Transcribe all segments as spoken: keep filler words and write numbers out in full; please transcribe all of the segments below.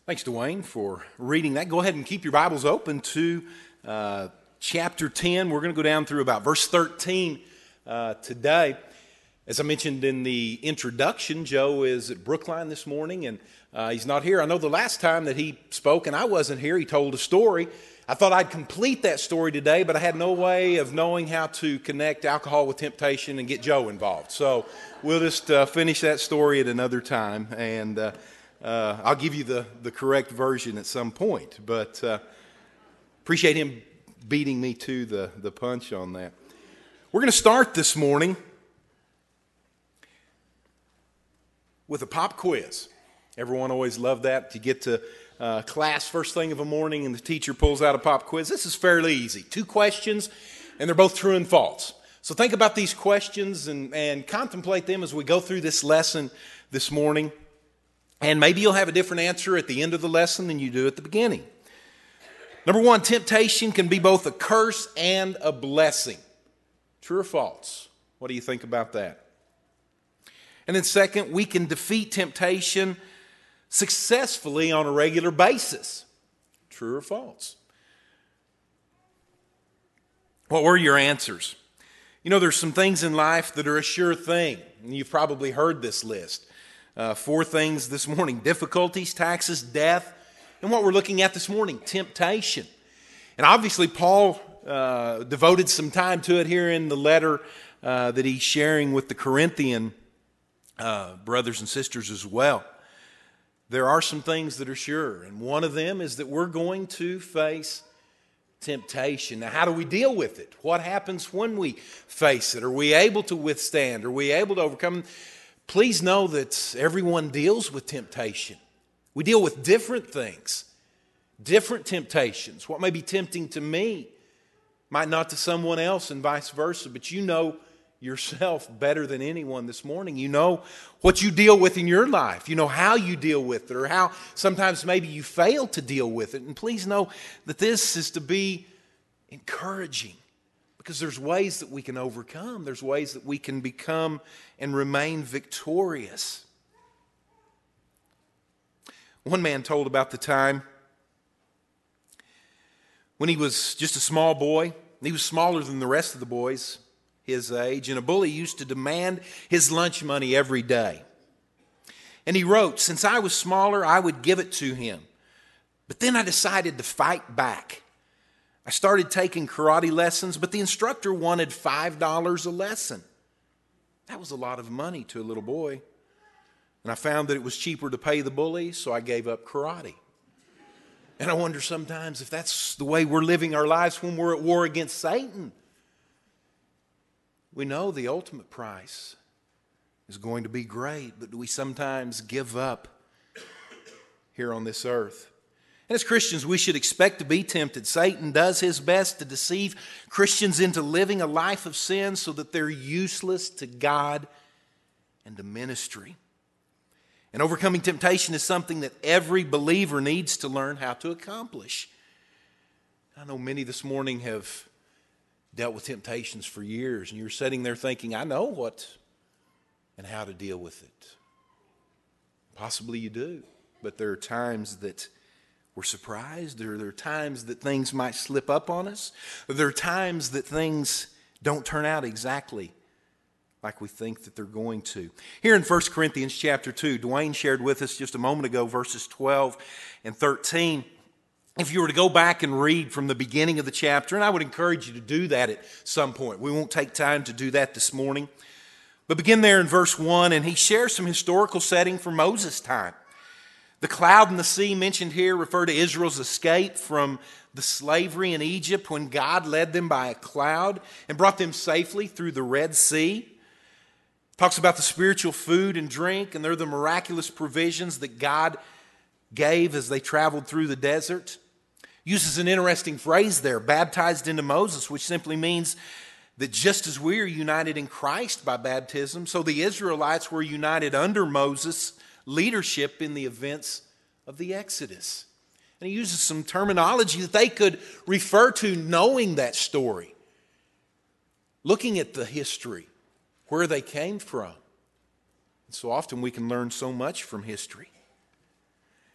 Thanks, Dwayne, for reading that. Go ahead and keep your Bibles open to uh, chapter ten. We're going to go down through about verse thirteen uh, today. As I mentioned in the introduction, Joe is at Brookline this morning, and uh, he's not here. I know the last time that he spoke, and I wasn't here, he told a story. I thought I'd complete that story today, but I had no way of knowing how to connect alcohol with temptation and get Joe involved. So we'll just uh, finish that story at another time, and uh, uh, I'll give you the, the correct version at some point. But uh, appreciate him beating me to the, the punch on that. We're going to start this morning with a pop quiz. Everyone always loved that. You get to uh, class first thing of a morning and the teacher pulls out a pop quiz. This is fairly easy. Two questions, and they're both true and false. So think about these questions and, and contemplate them as we go through this lesson this morning. And maybe you'll have a different answer at the end of the lesson than you do at the beginning. Number one, temptation can be both a curse and a blessing. True or false? What do you think about that? And then second, we can defeat temptation successfully on a regular basis. True or false? What were your answers? You know, there's some things in life that are a sure thing. And you've probably heard this list. Uh, four things this morning: difficulties, taxes, death, and what we're looking at this morning, temptation. And obviously Paul uh, devoted some time to it here in the letter uh, that he's sharing with the Corinthian Uh, brothers and sisters as well. There are some things that are sure, and one of them is that we're going to face temptation. Now, how do we deal with it? What happens when we face it? Are we able to withstand? Are we able to overcome? Please know that everyone deals with temptation. We deal with different things, different temptations. What may be tempting to me might not to someone else, and vice versa, but you know yourself better than anyone this morning. You know what you deal with in your life. You know how you deal with it, or how sometimes maybe you fail to deal with it. And please know that this is to be encouraging, because there's ways that we can overcome. There's ways that we can become and remain victorious. One man told about the time when he was just a small boy. He was smaller than the rest of the boys his age, and a bully used to demand his lunch money every day. And he wrote, "Since I was smaller, I would give it to him. But then I decided to fight back. I started taking karate lessons, but the instructor wanted five dollars a lesson. That was a lot of money to a little boy. And I found that it was cheaper to pay the bully, so I gave up karate." And I wonder sometimes if that's the way we're living our lives when we're at war against Satan. We know the ultimate price is going to be great, but do we sometimes give up here on this earth? And as Christians, we should expect to be tempted. Satan does his best to deceive Christians into living a life of sin so that they're useless to God and to ministry. And overcoming temptation is something that every believer needs to learn how to accomplish. I know many this morning have dealt with temptations for years, and you're sitting there thinking, I know what and how to deal with it. Possibly you do, but there are times that we're surprised. There, there are times that things might slip up on us. There are times that things don't turn out exactly like we think that they're going to. Here in First Corinthians chapter two, Dwayne shared with us just a moment ago verses twelve and thirteen. If you were to go back and read from the beginning of the chapter, and I would encourage you to do that at some point. We won't take time to do that this morning. But begin there in verse one, and he shares some historical setting from Moses' time. The cloud and the sea mentioned here refer to Israel's escape from the slavery in Egypt when God led them by a cloud and brought them safely through the Red Sea. Talks about the spiritual food and drink, and they're the miraculous provisions that God gave as they traveled through the desert. Uses an interesting phrase there, baptized into Moses, which simply means that just as we are united in Christ by baptism, so the Israelites were united under Moses' leadership in the events of the Exodus. And he uses some terminology that they could refer to knowing that story, looking at the history, where they came from. And so often we can learn so much from history.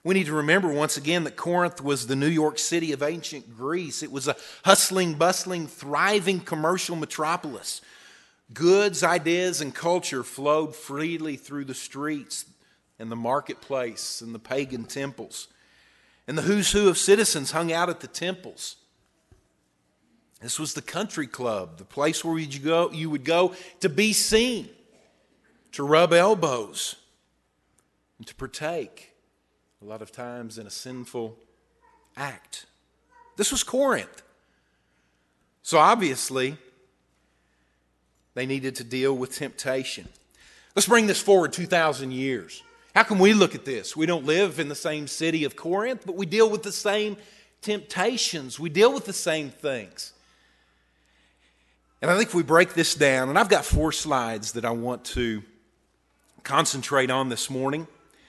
We need to remember once again that Corinth was the New York City of ancient Greece. It was a hustling, bustling, thriving commercial metropolis. Goods, ideas, and culture flowed freely through the streets and the marketplace and the pagan temples. And the who's who of citizens hung out at the temples. This was the country club, the place where you go, you would go to be seen, to rub elbows, and to partake, a lot of times in a sinful act. This was Corinth. So obviously, they needed to deal with temptation. Let's bring this forward two thousand years. How can we look at this? We don't live in the same city of Corinth, but we deal with the same temptations. We deal with the same things. And I think if we break this down, and I've got four slides that I want to concentrate on this morning.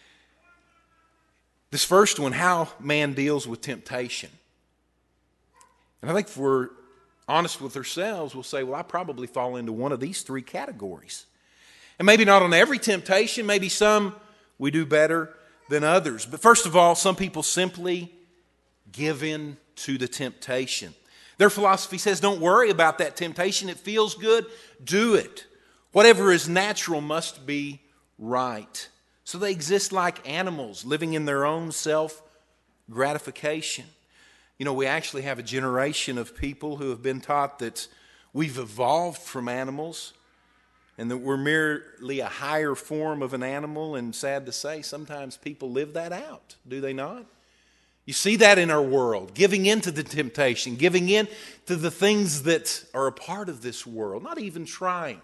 This first one, how man deals with temptation. And I think if we're honest with ourselves, we'll say, well, I probably fall into one of these three categories. And maybe not on every temptation, maybe some we do better than others. But first of all, some people simply give in to the temptation. Their philosophy says, don't worry about that temptation. It feels good. Do it. Whatever is natural must be right. So they exist like animals, living in their own self-gratification. You know, we actually have a generation of people who have been taught that we've evolved from animals and that we're merely a higher form of an animal. And sad to say, sometimes people live that out, do they not? You see that in our world, giving in to the temptation, giving in to the things that are a part of this world, not even trying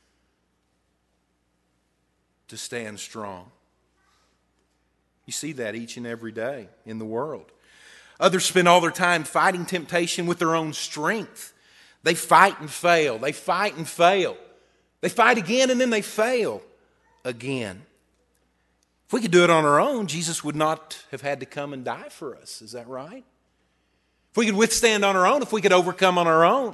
to stand strong. You see that each and every day in the world. Others spend all their time fighting temptation with their own strength. They fight and fail. They fight and fail. They fight again and then they fail again. If we could do it on our own, Jesus would not have had to come and die for us. Is that right? If we could withstand on our own, if we could overcome on our own,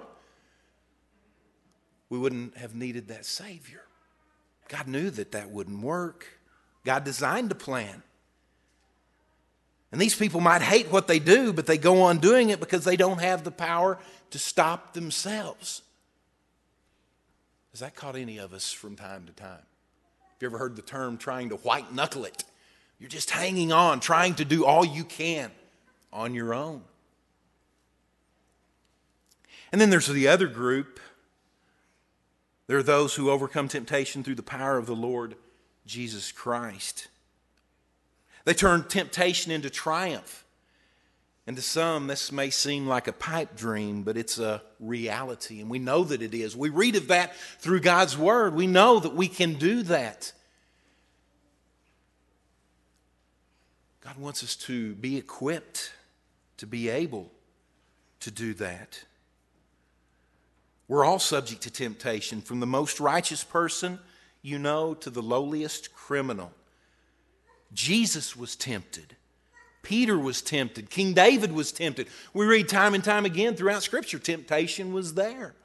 we wouldn't have needed that Savior. God knew that that wouldn't work. God designed a plan. And these people might hate what they do, but they go on doing it because they don't have the power to stop themselves. Has that caught any of us from time to time? Have you ever heard the term trying to white knuckle it? You're just hanging on, trying to do all you can on your own. And then there's the other group. There are those who overcome temptation through the power of the Lord Jesus Christ. They turn temptation into triumph. And to some, this may seem like a pipe dream, but it's a reality, and we know that it is. We read of that through God's Word. We know that we can do that. God wants us to be equipped to be able to do that. We're all subject to temptation, from the most righteous person you know to the lowliest criminal. Jesus was tempted. Peter was tempted. King David was tempted. We read time and time again throughout Scripture, temptation was there.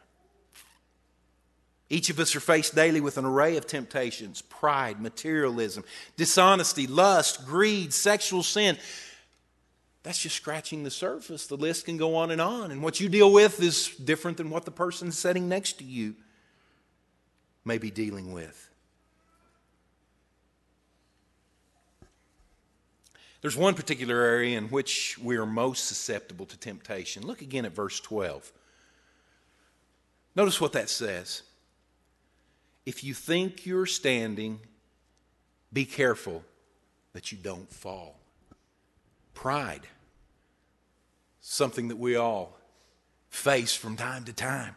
Each of us are faced daily with an array of temptations: pride, materialism, dishonesty, lust, greed, sexual sin. That's just scratching the surface. The list can go on and on. And what you deal with is different than what the person sitting next to you may be dealing with. There's one particular area in which we are most susceptible to temptation. Look again at verse twelve. Notice what that says. If you think you're standing, be careful that you don't fall. Pride. Something that we all face from time to time.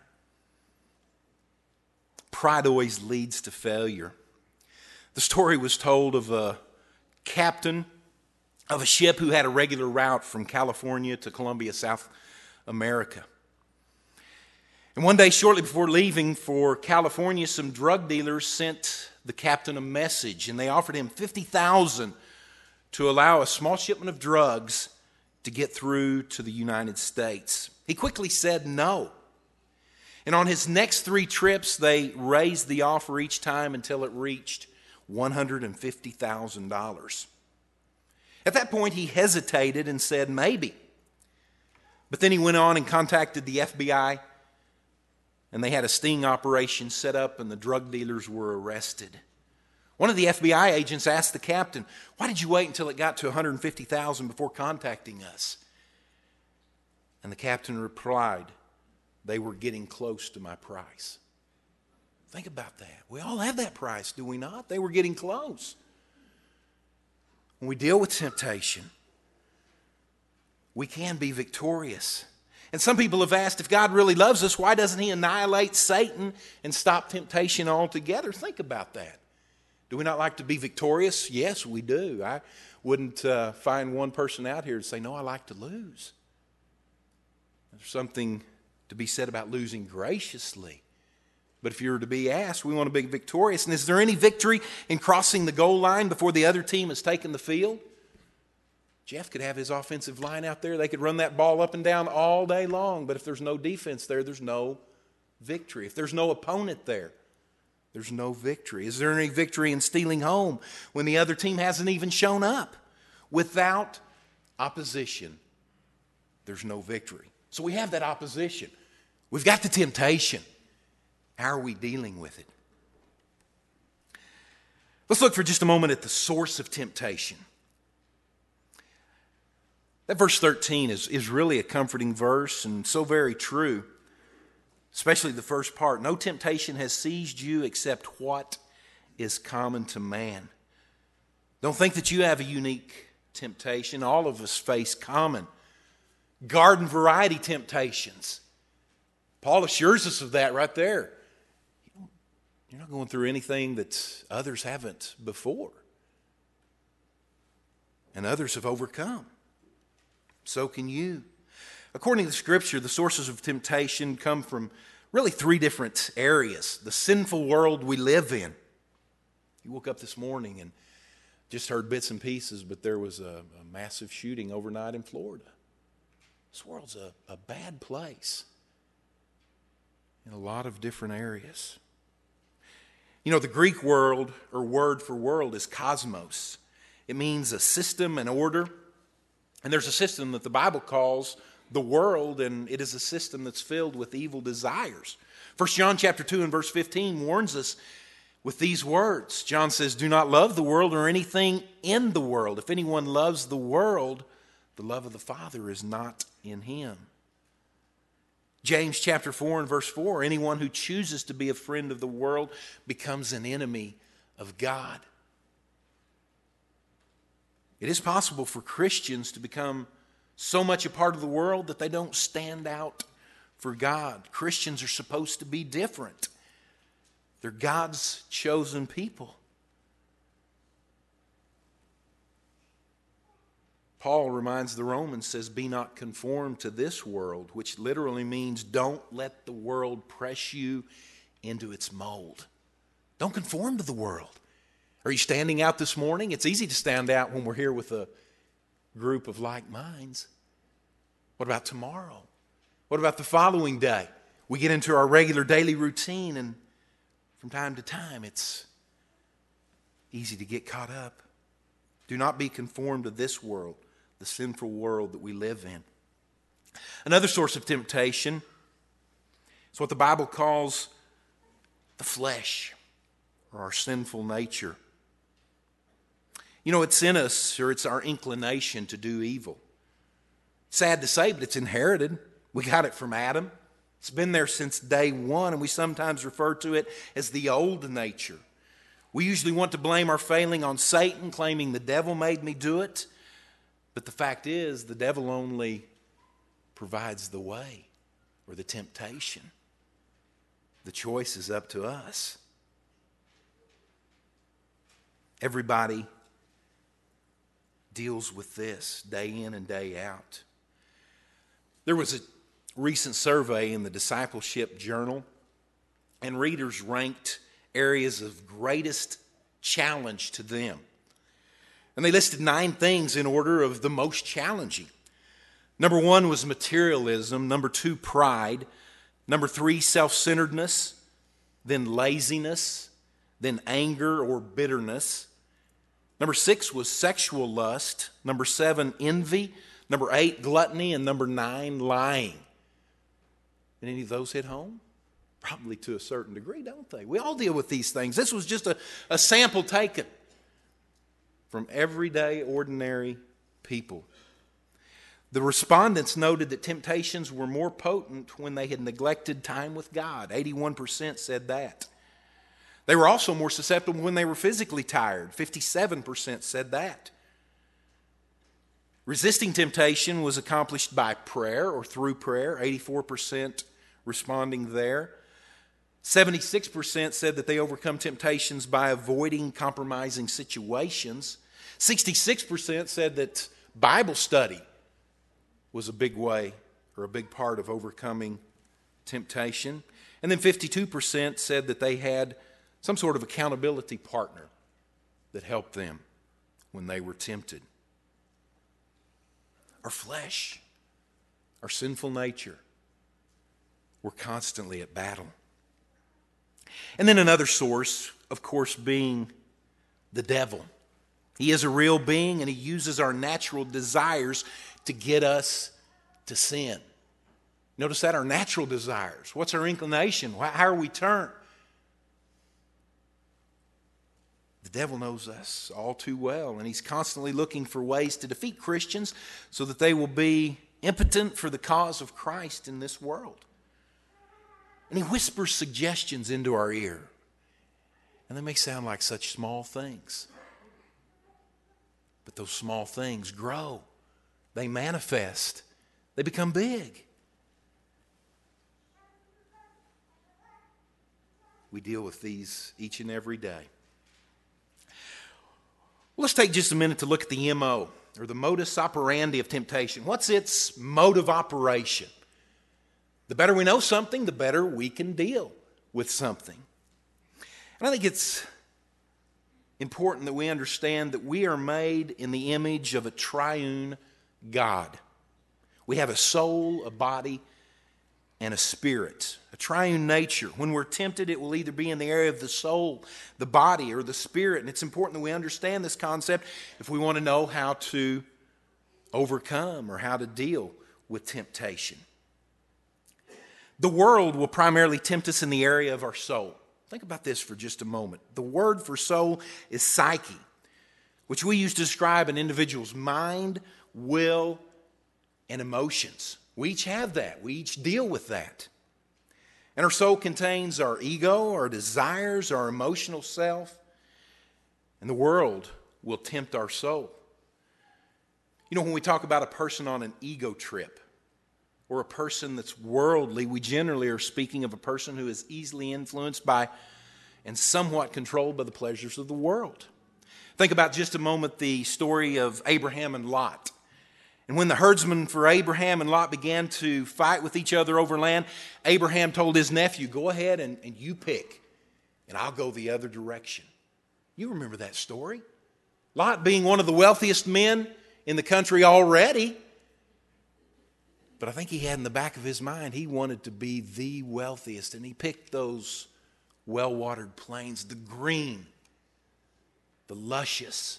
Pride always leads to failure. The story was told of a captain of a ship who had a regular route from California to Colombia, South America. And one day, shortly before leaving for California, some drug dealers sent the captain a message, and they offered him fifty thousand dollars to allow a small shipment of drugs to get through to the United States. He quickly said no. And on his next three trips, they raised the offer each time until it reached one hundred fifty thousand dollars. At that point, he hesitated and said, maybe. But then he went on and contacted the F B I, and they had a sting operation set up, and the drug dealers were arrested. One of the F B I agents asked the captain, why did you wait until it got to one hundred fifty thousand dollars before contacting us? And the captain replied, they were getting close to my price. Think about that. We all have that price, do we not? They were getting close. When we deal with temptation, we can be victorious. And some people have asked, if God really loves us, why doesn't he annihilate Satan and stop temptation altogether? Think about that. Do we not like to be victorious? Yes, we do. I wouldn't uh, find one person out here to say, no, I like to lose. There's something to be said about losing graciously. But if you were to be asked, we want to be victorious. And is there any victory in crossing the goal line before the other team has taken the field? Jeff could have his offensive line out there. They could run that ball up and down all day long. But if there's no defense there, there's no victory. If there's no opponent there, there's no victory. Is there any victory in stealing home when the other team hasn't even shown up? Without opposition, there's no victory. So we have that opposition. We've got the temptation. How are we dealing with it? Let's look for just a moment at the source of temptation. That verse thirteen is, is really a comforting verse and so very true, especially the first part. No temptation has seized you except what is common to man. Don't think that you have a unique temptation. All of us face common, garden variety temptations. Paul assures us of that right there. You're not going through anything that others haven't before. And others have overcome. So can you. According to the Scripture, the sources of temptation come from really three different areas. The sinful world we live in. You woke up this morning and just heard bits and pieces, but there was a, a massive shooting overnight in Florida. This world's a, a bad place in a lot of different areas. You know, the Greek word or word for world is cosmos. It means a system and order. And there's a system that the Bible calls the world, and it is a system that's filled with evil desires. First John chapter two and verse fifteen warns us with these words. John says, do not love the world or anything in the world. If anyone loves the world, the love of the Father is not in him. James chapter four and verse four, anyone who chooses to be a friend of the world becomes an enemy of God. It is possible for Christians to become so much a part of the world that they don't stand out for God. Christians are supposed to be different. They're God's chosen people. Paul reminds the Romans, says, be not conformed to this world, which literally means don't let the world press you into its mold. Don't conform to the world. Are you standing out this morning? It's easy to stand out when we're here with a group of like minds. What about tomorrow? What about the following day? We get into our regular daily routine, and from time to time it's easy to get caught up. Do not be conformed to this world, the sinful world that we live in. Another source of temptation is what the Bible calls the flesh, or our sinful nature. You know, it's in us, or it's our inclination to do evil. Sad to say, but it's inherited. We got it from Adam. It's been there since day one, and we sometimes refer to it as the old nature. We usually want to blame our failing on Satan, claiming the devil made me do it. But the fact is, the devil only provides the way or the temptation. The choice is up to us. Everybody deals with this day in and day out. There was a recent survey in the Discipleship Journal, and readers ranked areas of greatest challenge to them. And they listed nine things in order of the most challenging. Number one was materialism. Number two, pride. Number three, self-centeredness. Then laziness. Then anger or bitterness. Number six was sexual lust. Number seven, envy. Number eight, gluttony. And number nine, lying. Did any of those hit home? Probably to a certain degree, don't they? We all deal with these things. This was just a, a sample taken from everyday, ordinary people. The respondents noted that temptations were more potent when they had neglected time with God. eighty-one percent said that. They were also more susceptible when they were physically tired. fifty-seven percent said that. Resisting temptation was accomplished by prayer or through prayer. eighty-four percent responding there. seventy-six percent said that they overcome temptations by avoiding compromising situations. sixty-six percent said that Bible study was a big way or a big part of overcoming temptation. And then fifty-two percent said that they had some sort of accountability partner that helped them when they were tempted. Our flesh, our sinful nature, we're constantly at battle. And then another source, of course, being the devil. He is a real being, and he uses our natural desires to get us to sin. Notice that, our natural desires. What's our inclination? How are we turned? The devil knows us all too well, and he's constantly looking for ways to defeat Christians so that they will be impotent for the cause of Christ in this world. And he whispers suggestions into our ear, and they may sound like such small things. But those small things grow. They manifest. They become big. We deal with these each and every day. Well, let's take just a minute to look at the M O, or the modus operandi of temptation. What's its mode of operation? The better we know something, the better we can deal with something. And I think it's important that we understand that we are made in the image of a triune God. We have a soul, a body, and a spirit, a triune nature. When we're tempted, it will either be in the area of the soul, the body, or the spirit. And it's important that we understand this concept if we want to know how to overcome or how to deal with temptation. The world will primarily tempt us in the area of our soul. Think about this for just a moment. The word for soul is psyche, which we use to describe an individual's mind, will, and emotions. We each have that. We each deal with that. And our soul contains our ego, our desires, our emotional self. And the world will tempt our soul. You know, when we talk about a person on an ego trip, or a person that's worldly, we generally are speaking of a person who is easily influenced by and somewhat controlled by the pleasures of the world. Think about just a moment the story of Abraham and Lot. And when the herdsmen for Abraham and Lot began to fight with each other over land, Abraham told his nephew, go ahead and, and you pick, and I'll go the other direction. You remember that story. Lot being one of the wealthiest men in the country already, but I think he had in the back of his mind, he wanted to be the wealthiest. And he picked those well-watered plains, the green, the luscious.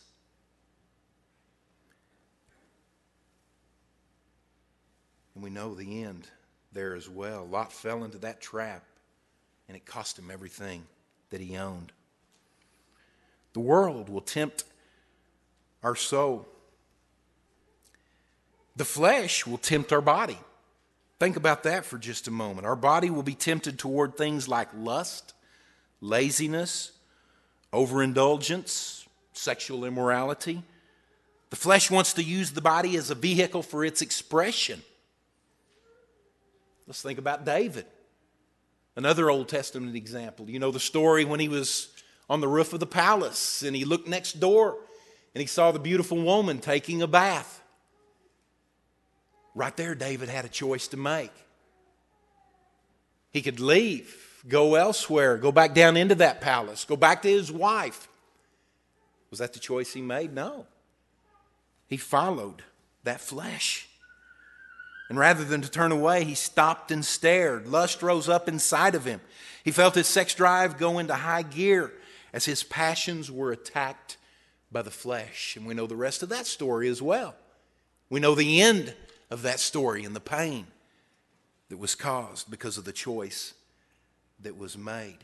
And we know the end there as well. Lot fell into that trap, and it cost him everything that he owned. The world will tempt our soul. The flesh will tempt our body. Think about that for just a moment. Our body will be tempted toward things like lust, laziness, overindulgence, sexual immorality. The flesh wants to use the body as a vehicle for its expression. Let's think about David, another Old Testament example. You know the story when he was on the roof of the palace and he looked next door and he saw the beautiful woman taking a bath. Right there, David had a choice to make. He could leave, go elsewhere, go back down into that palace, go back to his wife. Was that the choice he made? No. He followed that flesh. And rather than to turn away, he stopped and stared. Lust rose up inside of him. He felt his sex drive go into high gear as his passions were attacked by the flesh. And we know the rest of that story as well. We know the end of that story and the pain that was caused because of the choice that was made.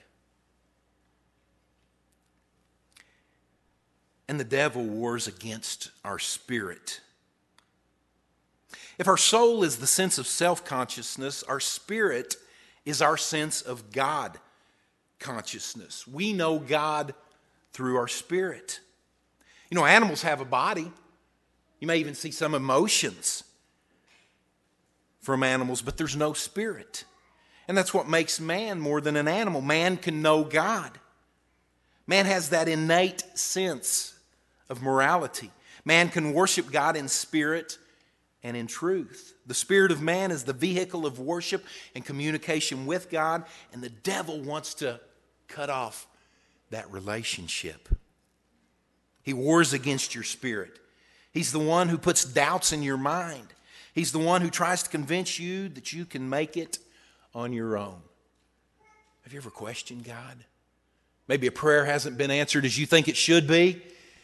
And the devil wars against our spirit. If our soul is the sense of self-consciousness, our spirit is our sense of God consciousness. We know God through our spirit. You know, animals have a body. You may even see some emotions from animals, but there's no spirit. And that's what makes man more than an animal. Man can know God. Man has that innate sense of morality. Man can worship God in spirit and in truth. The spirit of man is the vehicle of worship and communication with God, and the devil wants to cut off that relationship. He wars against your spirit. He's the one who puts doubts in your mind. He's the one who tries to convince you that you can make it on your own. Have you ever questioned God? Maybe a prayer hasn't been answered as you think it should be.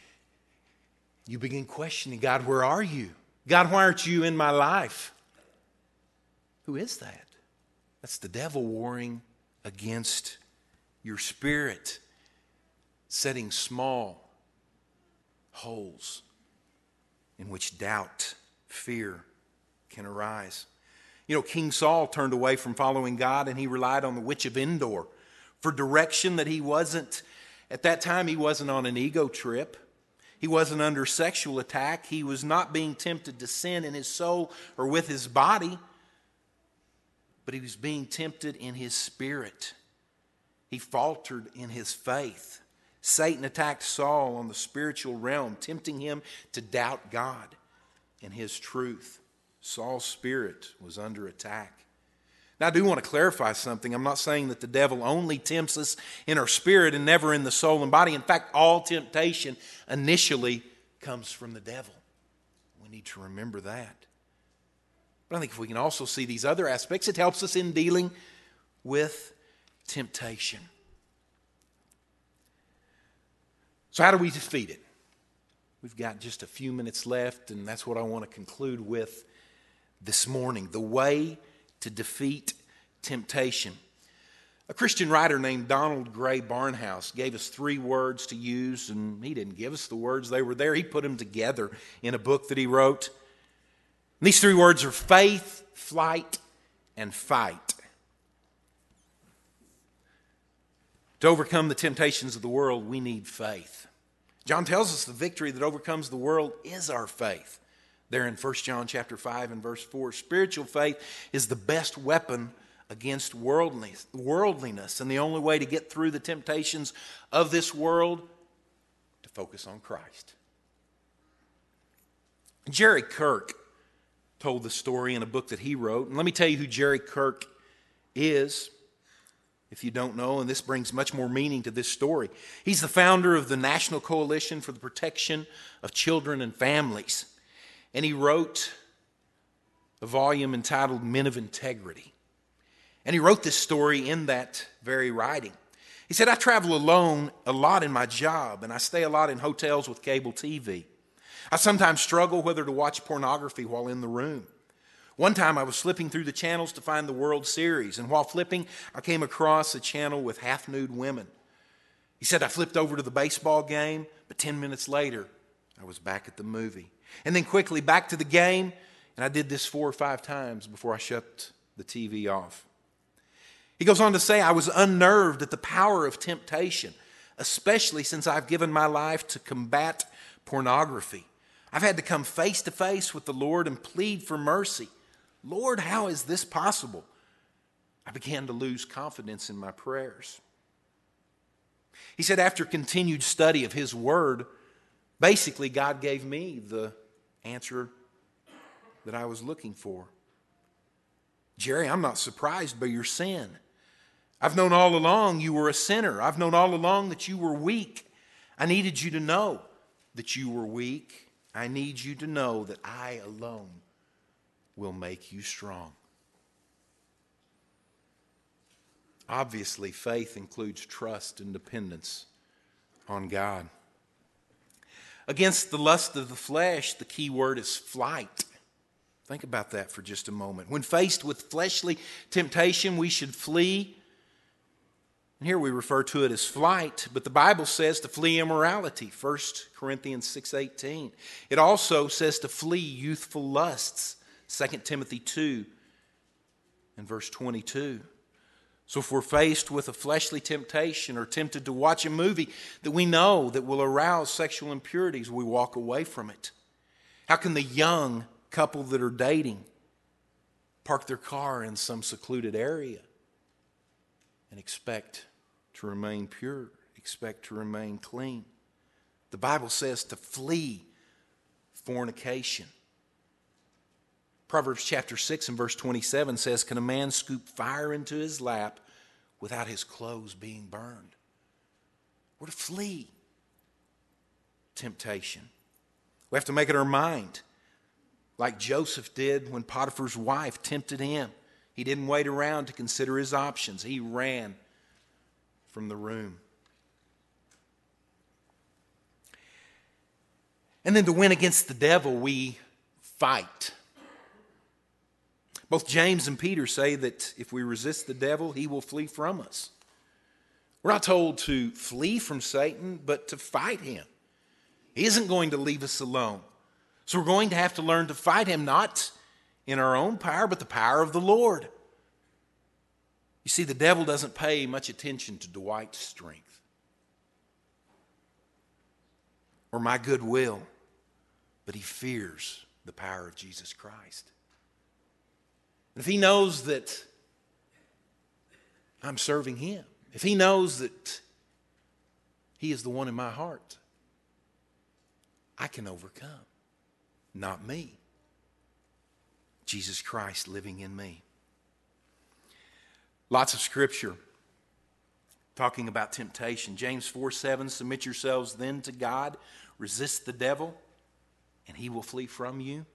You begin questioning, God, where are you? God, why aren't you in my life? Who is that? That's the devil warring against your spirit, setting small holes in which doubt, fear can arise. You know, King Saul turned away from following God and he relied on the witch of Endor for direction that he wasn't, at that time he wasn't on an ego trip. He wasn't under sexual attack. He was not being tempted to sin in his soul or with his body, but he was being tempted in his spirit. He faltered in his faith. Satan attacked Saul on the spiritual realm, tempting him to doubt God and his truth. Saul's spirit was under attack. Now, I do want to clarify something. I'm not saying that the devil only tempts us in our spirit and never in the soul and body. In fact, all temptation initially comes from the devil. We need to remember that. But I think if we can also see these other aspects, it helps us in dealing with temptation. So how do we defeat it? We've got just a few minutes left, and that's what I want to conclude with this morning. The way to defeat temptation. A Christian writer named Donald Gray Barnhouse gave us three words to use, and he didn't give us the words. They were there. He put them together in a book that he wrote. And these three words are faith, flight, and fight. To overcome the temptations of the world, we need faith. John tells us the victory that overcomes the world is our faith. There in First John chapter five and verse four, spiritual faith is the best weapon against worldliness, worldliness, and the only way to get through the temptations of this world, to focus on Christ. Jerry Kirk told the story in a book that he wrote, and let me tell you who Jerry Kirk is, if you don't know, and this brings much more meaning to this story. He's the founder of the National Coalition for the Protection of Children and Families. And he wrote a volume entitled Men of Integrity. And he wrote this story in that very writing. He said, I travel alone a lot in my job, and I stay a lot in hotels with cable T V. I sometimes struggle whether to watch pornography while in the room. One time I was flipping through the channels to find the World Series, and while flipping, I came across a channel with half-nude women. He said, I flipped over to the baseball game, but ten minutes later, I was back at the movie. And then quickly back to the game, and I did this four or five times before I shut the T V off. He goes on to say, I was unnerved at the power of temptation, especially since I've given my life to combat pornography. I've had to come face to face with the Lord and plead for mercy. Lord, how is this possible? I began to lose confidence in my prayers. He said, after continued study of His Word, basically God gave me the answer that I was looking for. Jerry, I'm not surprised by your sin. I've known all along you were a sinner. I've known all along that you were weak. I needed you to know that you were weak. I need you to know that I alone will make you strong. Obviously, faith includes trust and dependence on God. Against the lust of the flesh, the key word is flight. Think about that for just a moment. When faced with fleshly temptation, we should flee. And here we refer to it as flight, but the Bible says to flee immorality, First Corinthians six eighteen. It also says to flee youthful lusts, Second Timothy two and verse twenty-two. So if we're faced with a fleshly temptation or tempted to watch a movie that we know that will arouse sexual impurities, we walk away from it. How can the young couple that are dating park their car in some secluded area and expect to remain pure, expect to remain clean? The Bible says to flee fornication. Proverbs chapter six and verse twenty-seven says, can a man scoop fire into his lap without his clothes being burned? We're to flee temptation. We have to make it our mind, like Joseph did when Potiphar's wife tempted him. He didn't wait around to consider his options. He ran from the room. And then to win against the devil, we fight. Both James and Peter say that if we resist the devil, he will flee from us. We're not told to flee from Satan, but to fight him. He isn't going to leave us alone. So we're going to have to learn to fight him, not in our own power, but the power of the Lord. You see, the devil doesn't pay much attention to Dwight's strength or my goodwill, but he fears the power of Jesus Christ. If he knows that I'm serving him, if he knows that he is the one in my heart, I can overcome. Not me. Jesus Christ living in me. Lots of scripture talking about temptation. James four seven, submit yourselves then to God, resist the devil, and he will flee from you.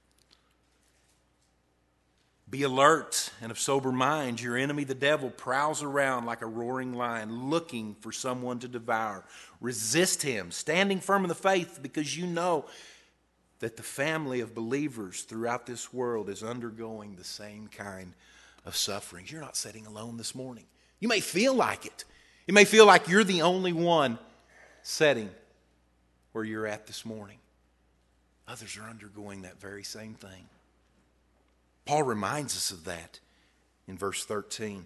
Be alert and of sober mind. Your enemy, the devil, prowls around like a roaring lion, looking for someone to devour. Resist him, standing firm in the faith, because you know that the family of believers throughout this world is undergoing the same kind of sufferings. You're not sitting alone this morning. You may feel like it. You may feel like you're the only one sitting where you're at this morning. Others are undergoing that very same thing. Paul reminds us of that in verse thirteen.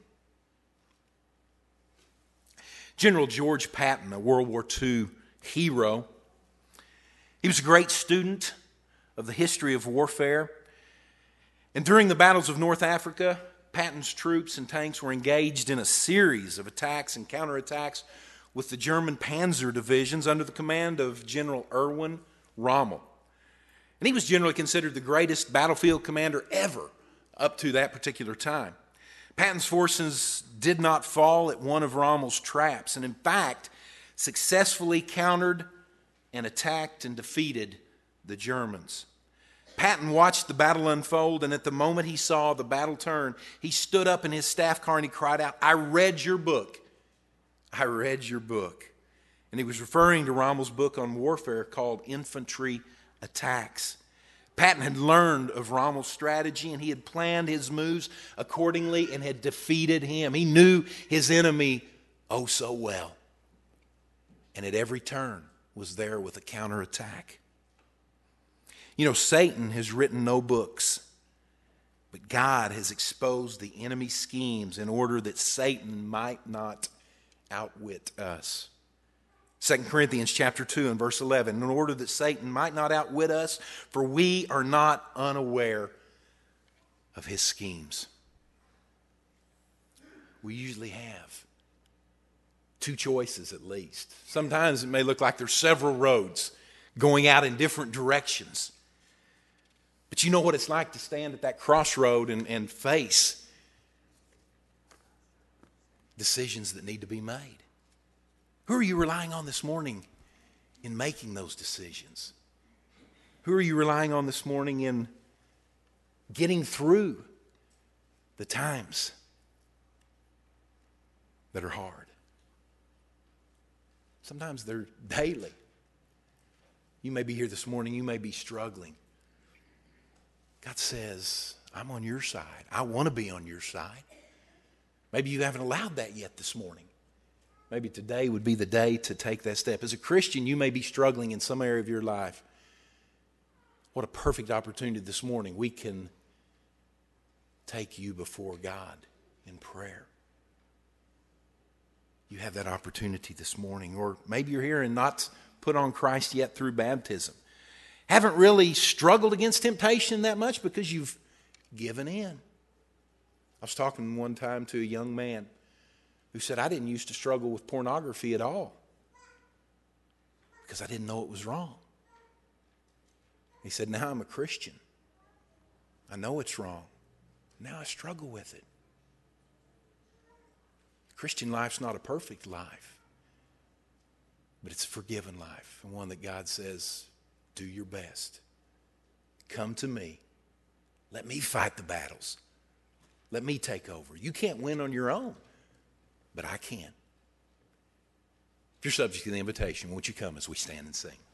General George Patton, a World War Two hero, he was a great student of the history of warfare. And during the battles of North Africa, Patton's troops and tanks were engaged in a series of attacks and counterattacks with the German panzer divisions under the command of General Erwin Rommel. And he was generally considered the greatest battlefield commander ever up to that particular time. Patton's forces did not fall at one of Rommel's traps, and in fact, successfully countered and attacked and defeated the Germans. Patton watched the battle unfold, and at the moment he saw the battle turn, he stood up in his staff car and he cried out, I read your book. I read your book. And he was referring to Rommel's book on warfare called Infantry Attacks. Patton had learned of Rommel's strategy, and he had planned his moves accordingly and had defeated him. He knew his enemy oh so well. And at every turn was there with a counterattack. You know, Satan has written no books, but God has exposed the enemy's schemes in order that Satan might not outwit us. Second Corinthians chapter two and verse eleven, in order that Satan might not outwit us, for we are not unaware of his schemes. We usually have two choices at least. Sometimes it may look like there's several roads going out in different directions. But you know what it's like to stand at that crossroad and, and face decisions that need to be made. Who are you relying on this morning in making those decisions? Who are you relying on this morning in getting through the times that are hard? Sometimes they're daily. You may be here this morning, you may be struggling. God says, I'm on your side. I want to be on your side. Maybe you haven't allowed that yet this morning. Maybe today would be the day to take that step. As a Christian, you may be struggling in some area of your life. What a perfect opportunity this morning. We can take you before God in prayer. You have that opportunity this morning. Or maybe you're here and not put on Christ yet through baptism. Haven't really struggled against temptation that much because you've given in. I was talking one time to a young man who said, I didn't used to struggle with pornography at all because I didn't know it was wrong. He said, now I'm a Christian. I know it's wrong. Now I struggle with it. Christian life's not a perfect life, but it's a forgiven life, and one that God says, do your best. Come to me. Let me fight the battles. Let me take over. You can't win on your own, but I can. If you're subject to the invitation, won't you come as we stand and sing?